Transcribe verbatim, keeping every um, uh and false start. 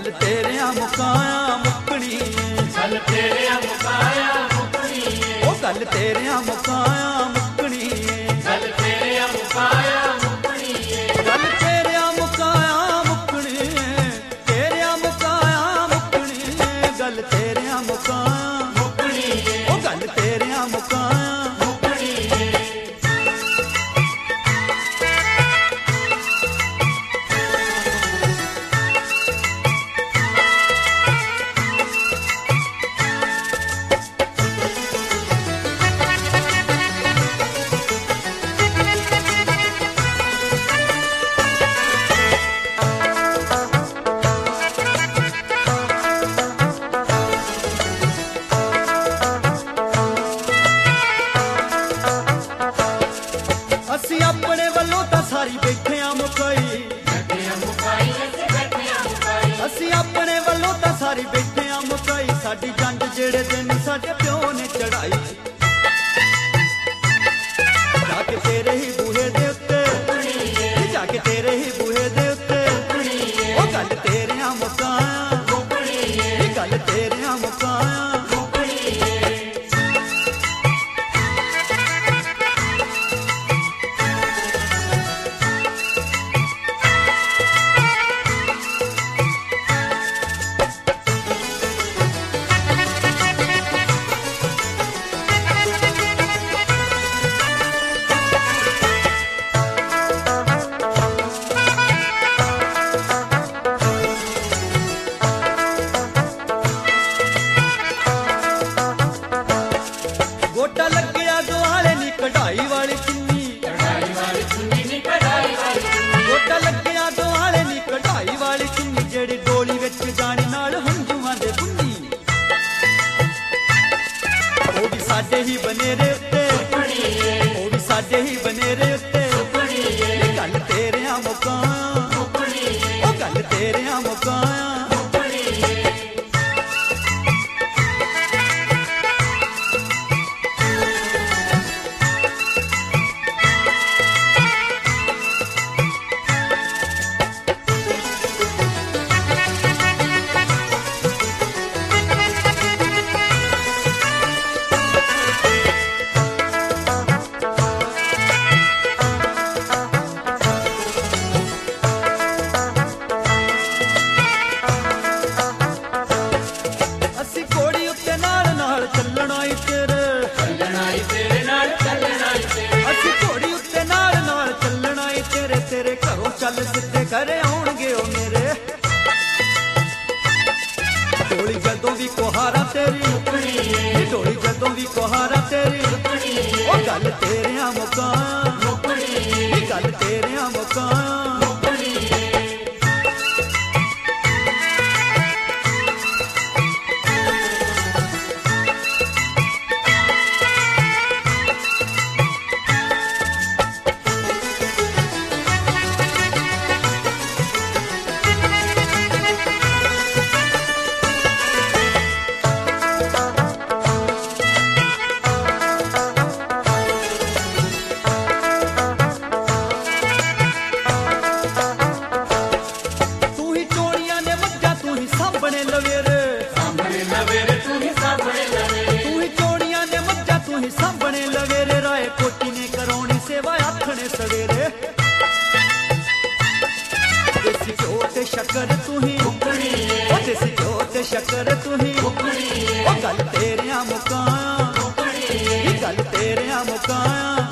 गल तेरिया मुकाया मुकनी गल तेरिया मुकाया मुकनी ओ गल तेरिया मुकाया मुकनी गल तेरिया मुकाया मुकनी गल तेरिया मुकाया मुकनी तेरिया मुकाया मुकनी गल तेरिया मुकाया मुकनी ओ गल तेरिया मुकाया असी अपने वालों तो सारी बैठे मुकाई असी अपने वालों तो सारी बैठे मुकाई साडी जंग जेड़े दिन साडे प्यो ने चढ़ाई जाके तेरे ही बूहे दे उत्ते जाके तेरे ही बूहे दे उत्ते ओ गल तेरिया मुकाया गल तेरिया मुकाया गोटा लग गया दुआले नी कढ़ाई वाली चुन्नी गोटा लग गया दुआले नी कढ़ाई वाली चुन्नी जेड़ी डोली विच जानी नाल हंजुआं दे बुन्नी ओ भी साडे ही बनेरे उत्ते ओ भी साडे ही बनेरे उत्ते गल तेरिया मुकाया ओ गल तेरिया मुकाया तेरे घरों चल सिद्धे घरे आउणगे ओ मेरे डोली जदों भी कुहारा तेरी डोली जदों भी कुहारा तेरी ओ गल तेरिया मुकाया गल तेरिया मुकाया सामने लवेरे सामने लवेरे तू ही सामने लवेरे तू ही चोड़ियां ने मज्जा तू ही सामने लवेरे राय कोटी ने करौनी सेवा आखने सवेरे देसी घ्यो ते शक्कर तू ही ओ देसी घ्यो ते शक्कर तू ही ओ गल तेरिया मुकाया गल तेरिया मुकाया